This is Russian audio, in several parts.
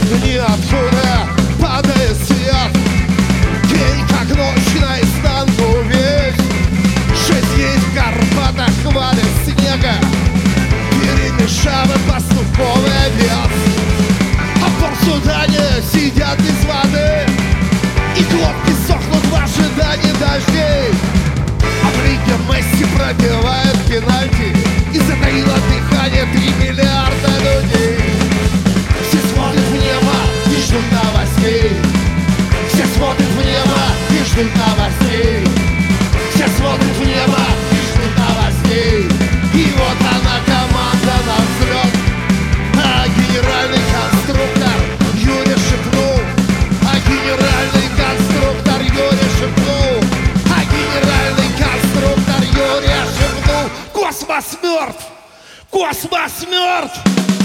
ниоткуда падает свет. День как ночь наизнанку весь. Жизнь есть в Карпатах, хвалит снега. Перемешала пастуховый овес. А в Порт-Судане сидят без воды, и глотки сохнут в ожидании дождей. А в Риге Месси пробивает пенальти, и затаило дыхание 3 миллиарда людей. Все смотрят в небо и ждут новостей. Все смотрят в небо и ждут новостей. Все смотрят в небо и ждут новостей. И вот она, команда на взлет. А генеральный конструктор Юрий шепнул. А генеральный конструктор Юрий шепнул. А генеральный конструктор Юрий шепнул. Космос мертв! Космос мертв!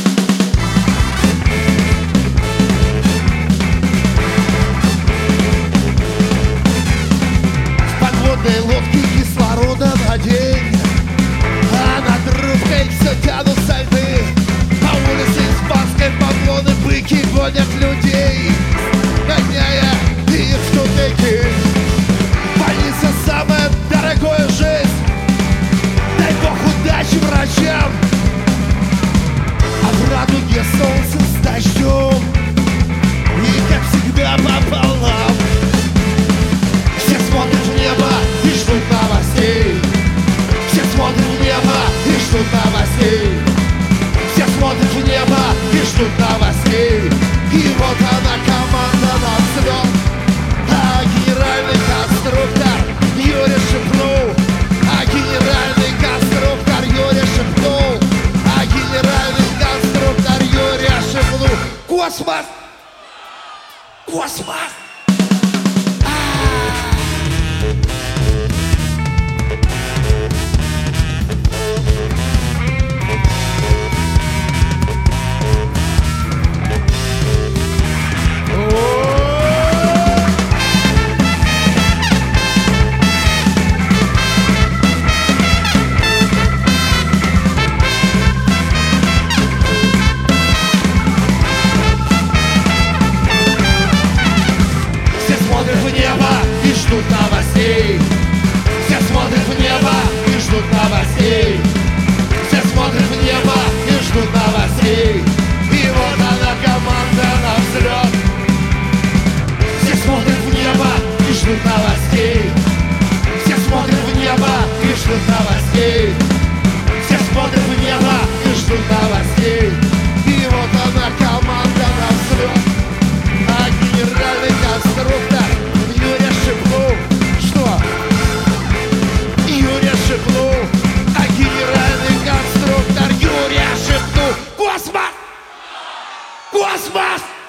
В подводной лодке кислорода на день, а над рыбкой все тянутся льды. По улице испанской погоны быки гонят людей, гоняя их в тупики. Больница — самая дорогая жизнь. Дай Бог удачи врачам. А в радуге солнце с дождем, и как всегда пополам. Все смотрят в небо и ждут новостей. Все смотрят в небо и ждут новостей. Все смотрят в небо и ждут новостей. И вот она, команда на взлет. А генеральный конструктор Юрий шепнул. А генеральный конструктор Юрий шепнул. А генеральный конструктор Юрий шепнул. Космос! Космос! Ждут новостей. Все смотрят в небо и ждут новостей. Все смотрят в небо и ждут новостей. И вот она, команда на взлет. Все смотрят в небо и ждут новостей. Все смотрят в небо и ждут новостей. Все смотрят в небо и ждут новостей. И вот она, команда на взлет. А генеральный конструктор Юрий шепнул. Что? Юрий шепнул. А генеральный конструктор Юрий шепнул. Космос! Космос!